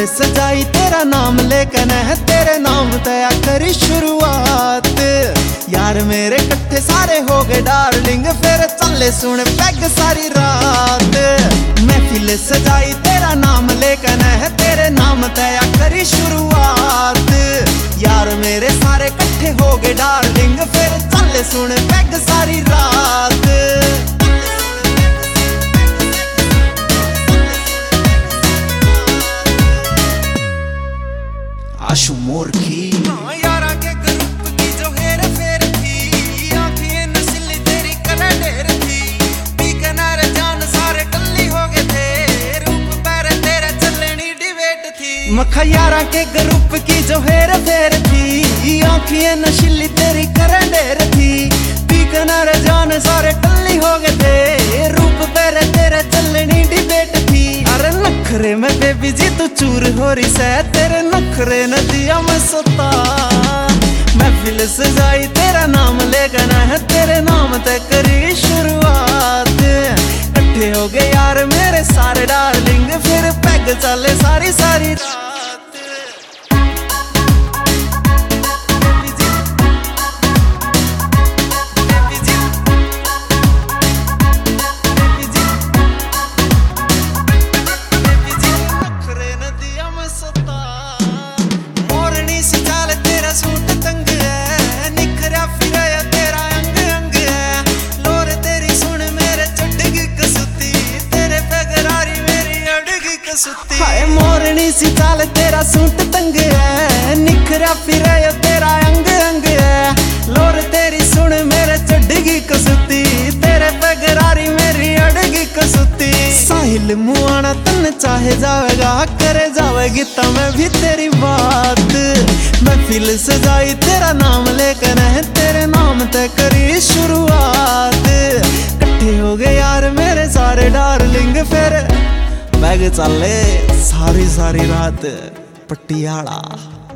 महफिल सजाई तेरा नाम लेकर है, तेरे नाम तया करी शुरुआत। यार मेरे कट्ठे सारे हो गए डार्लिंग, फिर चले सुन पैग सारी रात। महफिल सजाई तेरा नाम लेकर है, तेरे नाम तया करी शुरुआत। यार मेरे सारे कट्ठे हो गए डार्लिंग, फिर चले सुन पैग सारी रात। आशु मोर की यारा के ग्रुप की जो हेर फेर थी, आंखें नस्ली तेरी कलर ढेर थी। बीकानेर जान सारे कल्ली हो गए थे, रूप पैर तेरा चलनी डिबेट थी। मखा यारा के ग्रुप की जो हेर फेर थी, आंखें नशीली तेरी कलर ढेर थी। बीकानेर जान सारे कल्ली हो गए थे, रूप पैर तेरा चलनी डिबेट थी। अरे नखरे में बेबी जी तू चूर हो रही से, तेरे नखरे न दिया मैं सोता। महफिल सजाई तेरा नाम लेकर है, तेरे नाम तय करी शुरुआत। इकट्ठे हो गए यार मेरे सारे डार्लिंग, फिर पैग चले सारी सारी रात। हाय मोरनी सी चाल तेरा सूट तंग है, निखरा फिरे तेरा अंग अंग है। लोर तेरी सुन मेरे चढ़गी कसुती, तेरे पे गरारी मेरी अड़गी कसुती। साहिल मुआना तन चाहे जावेगा, करे जावेगी तो मैं भी तेरी बात। महफिल सजाई तेरा नाम लेकर है, तेरे नाम तय करी शुरुआत। इकट्ठे हो गए यार मेरे सारे डार्लिंग, फिर बैग चले सारी सारी रात पटियाला।